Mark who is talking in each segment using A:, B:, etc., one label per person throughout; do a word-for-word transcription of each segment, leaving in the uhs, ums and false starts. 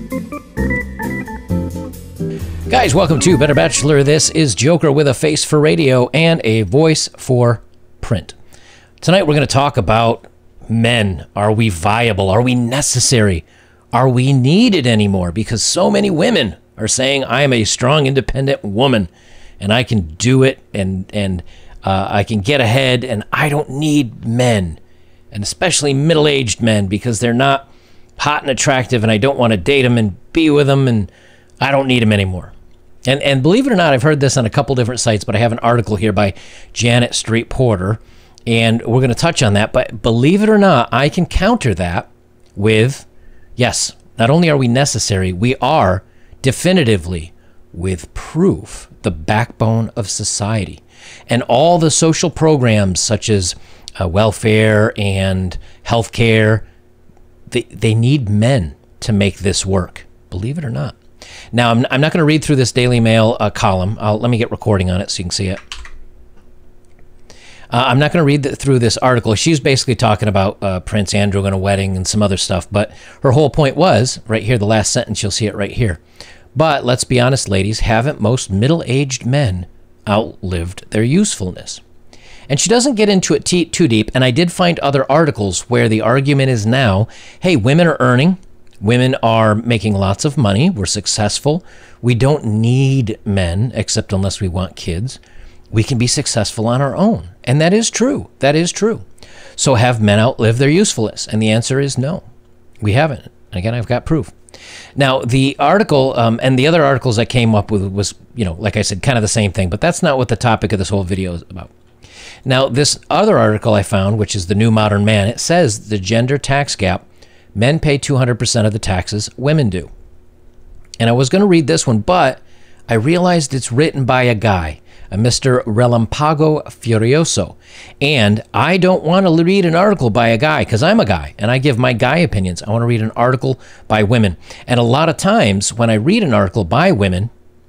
A: Guys, welcome to Better Bachelor. This is Joker with a face for radio and a voice for print. Tonight we're going to talk about men. Are we viable? Are we necessary? Are we needed anymore? Because so many women are saying, I am a strong, independent woman, and I can do it, and, and uh, I can get ahead, and I don't need men, and especially middle-aged men, because they're not hot and attractive, and I don't want to date them and be with them, and I don't need them anymore. And and believe it or not, I've heard this on a couple different sites, but I have an article here by Janet Street Porter, and we're going to touch on that. But believe it or not, I can counter that with, yes, not only are we necessary, we are definitively, with proof, the backbone of society. And all the social programs such as uh, welfare and healthcare, they, they need men to make this work, believe it or not. Now, I'm, I'm not going to read through this Daily Mail uh, column. I'll, let me get recording on it so you can see it. Uh, I'm not going to read the, through this article. She's basically talking about uh, Prince Andrew and a wedding and some other stuff. But her whole point was, right here, the last sentence, you'll see it right here. But let's be honest, ladies, haven't most middle-aged men outlived their usefulness? And she doesn't get into it t- too deep. And I did find other articles where the argument is now, hey, women are earning. Women are making lots of money. We're successful. We don't need men, except unless we want kids. We can be successful on our own. And that is true. That is true. So have men outlived their usefulness? And the answer is no. We haven't. And again, I've got proof. Now, the article um, and the other articles I came up with was, you know, like I said, kind of the same thing. But that's not what the topic of this whole video is about. Now, this other article I found, which is The New Modern Man, it says the gender tax gap. Men pay two hundred percent of the taxes women do. And I was going to read this one, but I realized it's written by a guy, a Mister Relampago Furioso. And I don't want to read an article by a guy because I'm a guy and I give my guy opinions. I want to read an article by women. And a lot of times when I read an article by women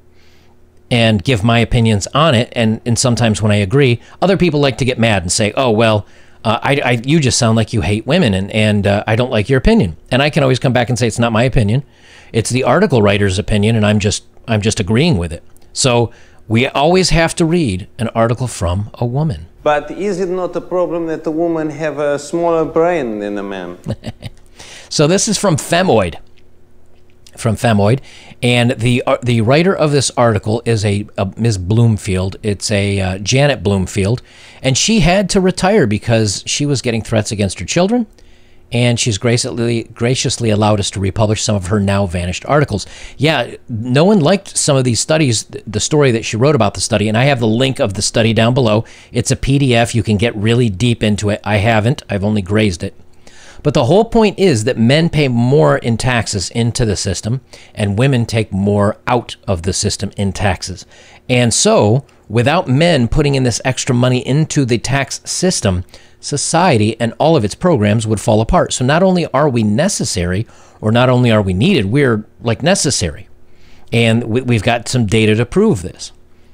A: and give my opinions on it, and, and sometimes when I agree, other people like to get mad and say, oh, well, Uh, I, I, you just sound like you hate women, and, and uh, I don't like your opinion. And I can always come back and say it's not my opinion; it's the article writer's opinion, and I'm just I'm just agreeing with it. So we always have to read an article from a woman.
B: But is it not a problem that a woman have a smaller brain than a man?
A: So this is from Femoid. From Femoid, and the uh, the writer of this article is a, a Miz Bloomfield. It's a uh, Janet Bloomfield, and she had to retire because she was getting threats against her children, and she's graciously graciously allowed us to republish some of her now vanished articles. Yeah, no one liked some of these studies, the story that she wrote about the study, and I have the link of the study down below. It's a P D F. You can get really deep into it. I haven't. I've only grazed it. But the whole point is that men pay more in taxes into the system and women take more out of the system in taxes. And so, without men putting in this extra money into the tax system, society and all of its programs would fall apart. So not only are we necessary, or not only are we needed, we're like necessary. And we've got some data to prove this.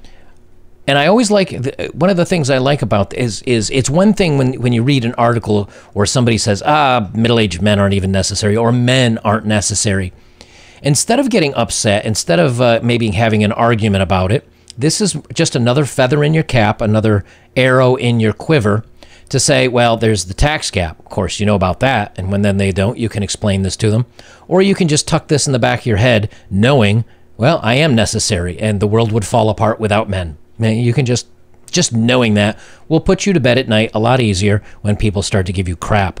A: And I always like, one of the things I like about is, is it's one thing when, when you read an article or somebody says, ah, middle-aged men aren't even necessary, or men aren't necessary. Instead of getting upset, instead of uh, maybe having an argument about it, this is just another feather in your cap, another arrow in your quiver to say, well, there's the tax gap. Of course, you know about that. And when then they don't, you can explain this to them. Or you can just tuck this in the back of your head knowing, well, I am necessary and the world would fall apart without men. Man, you can just, just knowing that will put you to bed at night a lot easier when people start to give you crap.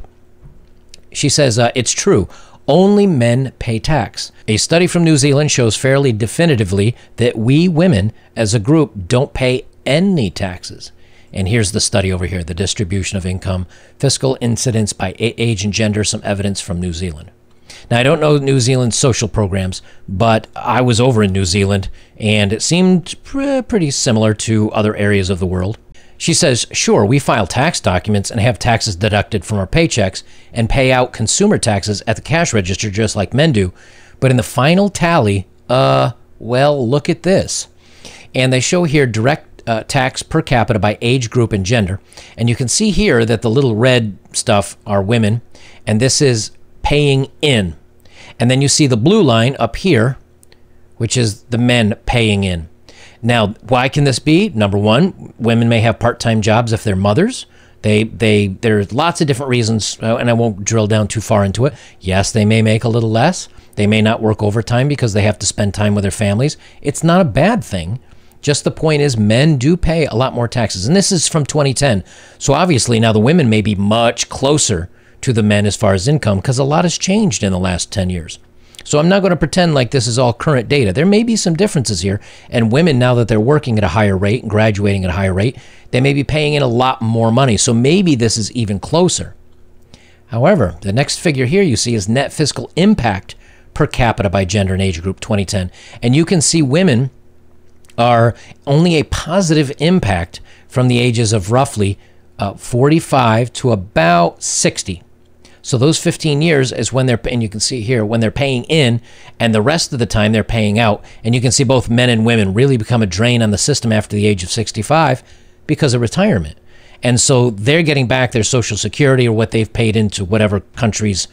A: She says, uh, it's true. Only men pay tax. A study from New Zealand shows fairly definitively that we women as a group don't pay any taxes. And here's the study over here, the distribution of income, fiscal incidence by age and gender, some evidence from New Zealand. Now, I don't know New Zealand's social programs, but I was over in New Zealand, and it seemed pr- pretty similar to other areas of the world. She says, sure, we file tax documents and have taxes deducted from our paychecks and pay out consumer taxes at the cash register just like men do. But in the final tally, uh, well, look at this. And they show here direct uh, tax per capita by age group and gender. And you can see here that the little red stuff are women, and this is paying in. And then you see the blue line up here, which is the men paying in. Now, why can this be? Number one, women may have part-time jobs if they're mothers. They, they, there's lots of different reasons, uh, and I won't drill down too far into it. Yes, they may make a little less. They may not work overtime because they have to spend time with their families. It's not a bad thing. Just the point is, men do pay a lot more taxes. And this is from twenty ten. So obviously now the women may be much closer to the men as far as income because a lot has changed in the last ten years. So I'm not going to pretend like this is all current data. There may be some differences here. And women, now that they're working at a higher rate and graduating at a higher rate, they may be paying in a lot more money. So maybe this is even closer. However, the next figure here you see is net fiscal impact per capita by gender and age group twenty ten. And you can see women are only a positive impact from the ages of roughly uh, forty-five to about sixty. So those fifteen years is when they're, and you can see here, when they're paying in, and the rest of the time they're paying out. And you can see both men and women really become a drain on the system after the age of sixty-five because of retirement. And so they're getting back their Social Security or what they've paid into whatever country's,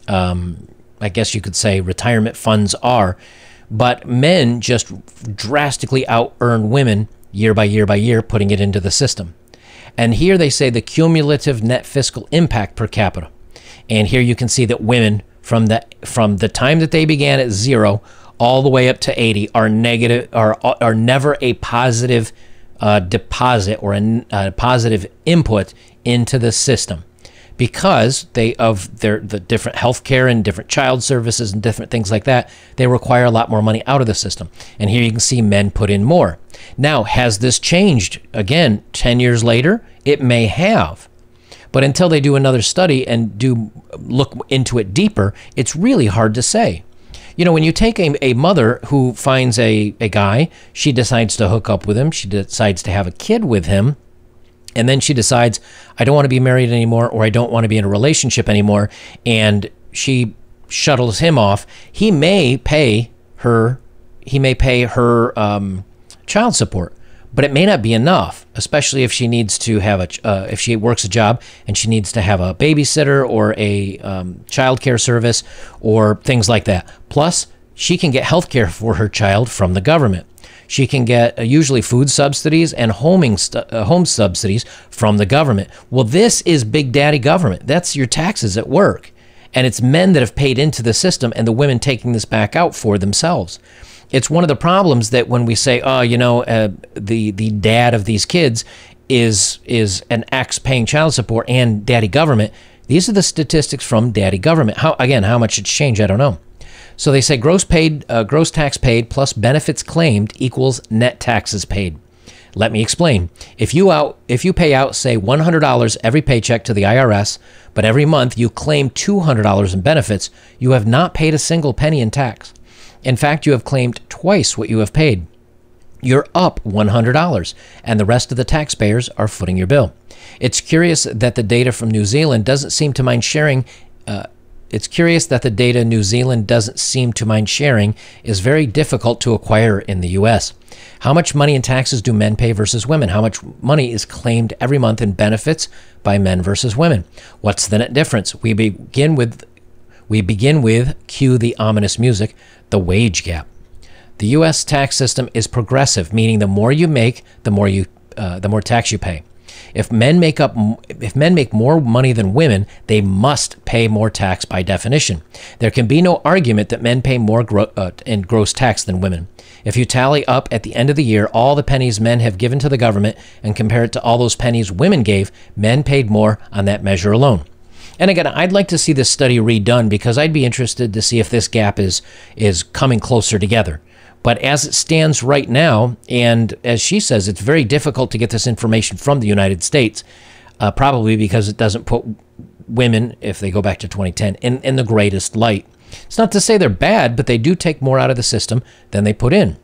A: um, I guess you could say, retirement funds are. But men just drastically out-earn women year by year by year, putting it into the system. And here they say the cumulative net fiscal impact per capita. And here you can see that women, from the from the time that they began at zero all the way up to eighty, are negative, are are never a positive uh, deposit or a, a positive input into the system, because they of their the different healthcare and different child services and different things like that. They require a lot more money out of the system. And here you can see men put in more. Now, has this changed again ten years later? It may have. But until they do another study and do look into it deeper, it's really hard to say. You know, when you take a, a mother who finds a, a guy, she decides to hook up with him, she decides to have a kid with him, and then she decides, I don't want to be married anymore, or I don't want to be in a relationship anymore, and she shuttles him off. He may pay her, he may pay her um, child support. But it may not be enough, especially if she needs to have a, uh, if she works a job and she needs to have a babysitter or a um, child care service or things like that. Plus, she can get health care for her child from the government. She can get uh, usually food subsidies and homing uh, home subsidies from the government. Well, this is Big Daddy government. That's your taxes at work. And it's men that have paid into the system and the women taking this back out for themselves. It's one of the problems that when we say, oh, you know, uh, the the dad of these kids is is an ex paying child support and daddy government. These are the statistics from daddy government. How again, how much it's changed, I don't know. So they say gross paid, uh, gross tax paid plus benefits claimed equals net taxes paid. Let me explain. If you out if you pay out, say, one hundred dollars every paycheck to the I R S, but every month you claim two hundred dollars in benefits, you have not paid a single penny in tax. In fact, you have claimed twice what you have paid. You're up one hundred dollars, and the rest of the taxpayers are footing your bill. It's curious that the data from New Zealand doesn't seem to mind sharing. Uh, it's curious that the data New Zealand doesn't seem to mind sharing is very difficult to acquire in the U S. How much money in taxes do men pay versus women? How much money is claimed every month in benefits by men versus women? What's the net difference? We begin with we begin with cue the ominous music. The wage gap. The U S tax system is progressive, meaning the more you make, the more you, uh, the more tax you pay. If men make up, if men make more money than women, they must pay more tax by definition. There can be no argument that men pay more gro uh, in gross tax than women. If you tally up at the end of the year all the pennies men have given to the government and compare it to all those pennies women gave, men paid more on that measure alone. And again, I'd like to see this study redone because I'd be interested to see if this gap is is coming closer together. But as it stands right now, and as she says, it's very difficult to get this information from the United States, uh, probably because it doesn't put women, if they go back to twenty ten, in, in the greatest light. It's not to say they're bad, but they do take more out of the system than they put in.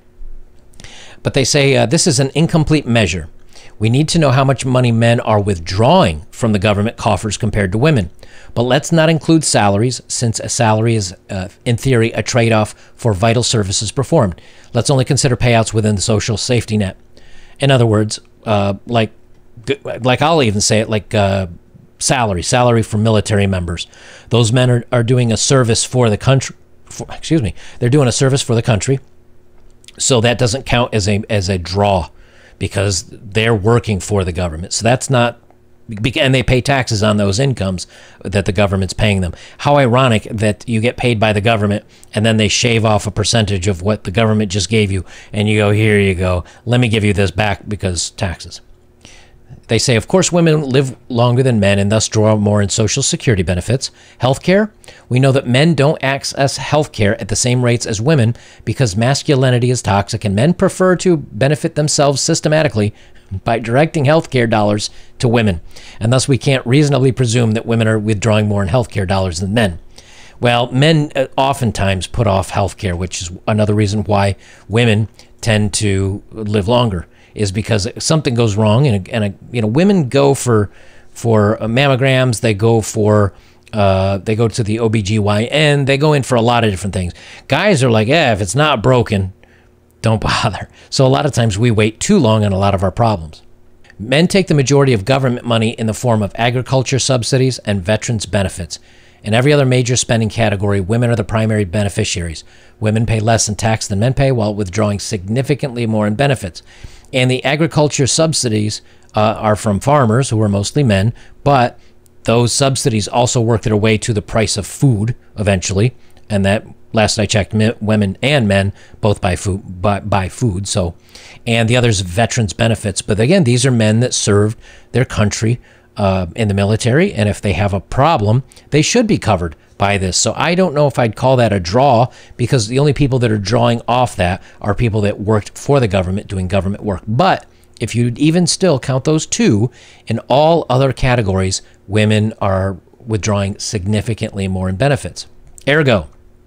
A: But they say uh, this is an incomplete measure. We need to know how much money men are withdrawing from the government coffers compared to women. But let's not include salaries, since a salary is, uh, in theory, a trade-off for vital services performed. Let's only consider payouts within the social safety net. In other words, uh, like, like I'll even say it, like uh, salary, salary for military members. Those men are, are doing a service for the country, for, excuse me, they're doing a service for the country. So that doesn't count as a as a draw because they're working for the government. So that's not, and they pay taxes on those incomes that the government's paying them. How ironic that you get paid by the government and then they shave off a percentage of what the government just gave you and you go, here you go, let me give you this back because taxes. They say, of course, women live longer than men and thus draw more in Social Security benefits. Healthcare, we know that men don't access healthcare at the same rates as women because masculinity is toxic and men prefer to benefit themselves systematically by directing healthcare dollars to women. And thus we can't reasonably presume that women are withdrawing more in healthcare dollars than men. Well, men oftentimes put off healthcare, which is another reason why women tend to live longer. Is because something goes wrong, and, and a, you know, women go for for mammograms, they go for uh, they go to the O B G Y N, they go in for a lot of different things. Guys are like, yeah, if it's not broken, don't bother. So a lot of times we wait too long on a lot of our problems. Men take the majority of government money in the form of agriculture subsidies and veterans benefits. In every other major spending category, women are the primary beneficiaries. Women pay less in tax than men pay, while withdrawing significantly more in benefits. And the agriculture subsidies uh, are from farmers, who are mostly men, but those subsidies also work their way to the price of food eventually. And that, last I checked, women and men both buy food. Buy, buy food. So, and the other's veterans benefits. But again, these are men that served their country uh, in the military, and if they have a problem, they should be covered by this. So I don't know if I'd call that a draw, because the only people that are drawing off that are people that worked for the government doing government work. But if you even still count those two, in all other categories, women are withdrawing significantly more in benefits. Ergo,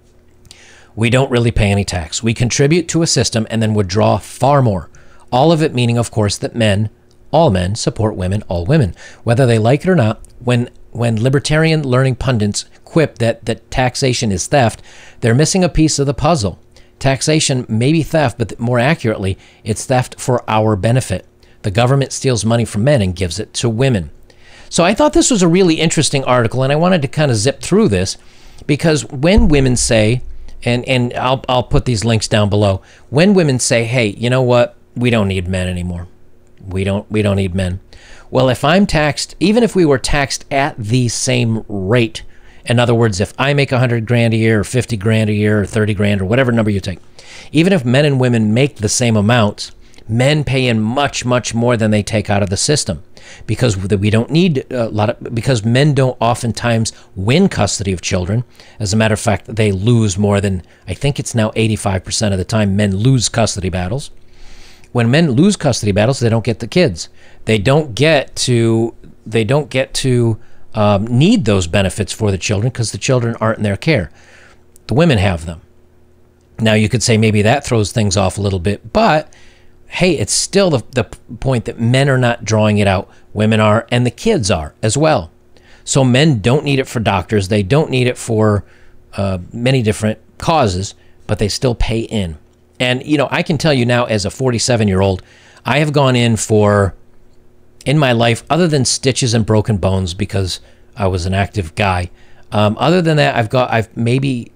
A: we don't really pay any tax. We contribute to a system and then withdraw far more. All of it meaning, of course, that men, all men, support women, all women, whether they like it or not. When when libertarian learning pundits quip that, that taxation is theft, they're missing a piece of the puzzle. Taxation may be theft, but more accurately, it's theft for our benefit. The government steals money from men and gives it to women. So I thought this was a really interesting article, and I wanted to kind of zip through this, because when women say, and, and I'll, I'll put these links down below, when women say, hey, you know what, we don't need men anymore. We don't, we don't need men. Well, if I'm taxed, even if we were taxed at the same rate, in other words, if I make one hundred grand a year or fifty grand a year or thirty grand or whatever number you take, even if men and women make the same amounts, men pay in much, much more than they take out of the system, because we don't need a lot of, because men don't oftentimes win custody of children. As a matter of fact, they lose more than, I think it's now eighty-five percent of the time men lose custody battles. When men lose custody battles, they don't get the kids. They don't get to, they don't get to um, need those benefits for the children, because the children aren't in their care. The women have them. Now you could say maybe that throws things off a little bit, but hey, it's still the, the point that men are not drawing it out. Women are, and the kids are as well. So men don't need it for doctors. They don't need it for uh, many different causes, but they still pay in. And, you know, I can tell you now, as a forty-seven-year-old, I have gone in for, in my life, other than stitches and broken bones, because I was an active guy. Um, other than that, I've got, I've maybe,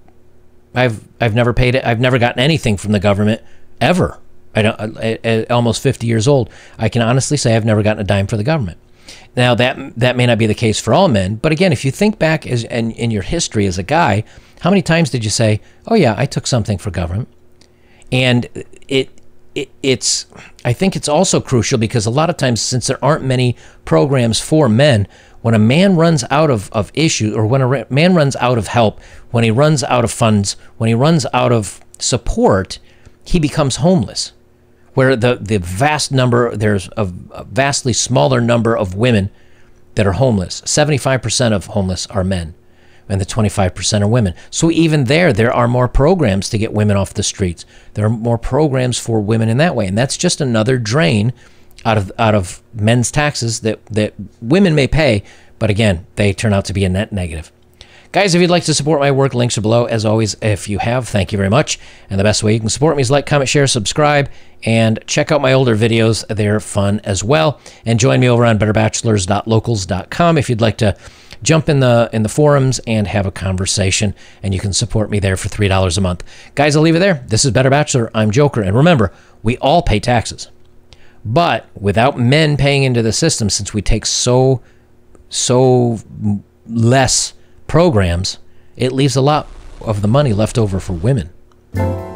A: I've, I've never paid it. I've never gotten anything from the government ever. I don't, at, at almost fifty years old, I can honestly say I've never gotten a dime for the government. Now, that that may not be the case for all men, but again, if you think back as in, in your history as a guy, how many times did you say, oh yeah, I took something for government? And it, it it's, I think it's also crucial, because a lot of times, since there aren't many programs for men, when a man runs out of, of issue, or when a man runs out of help, when he runs out of funds, when he runs out of support, he becomes homeless. Where the, the vast number, there's a, a vastly smaller number of women that are homeless. seventy-five percent of homeless are men, and the twenty-five percent are women. So even there, there are more programs to get women off the streets. There are more programs for women in that way, and that's just another drain out of out of men's taxes that, that women may pay, but again, they turn out to be a net negative. Guys, if you'd like to support my work, links are below. As always, if you have, thank you very much. And the best way you can support me is like, comment, share, subscribe, and check out my older videos. They're fun as well. And join me over on better bachelors dot locals dot com if you'd like to jump in the in the forums and have a conversation, and you can support me there for three dollars a month. Guys, I'll leave it there. This is Better Bachelor. I'm Joker. And remember, we all pay taxes. But without men paying into the system, since we take so, so less programs, it leaves a lot of the money left over for women.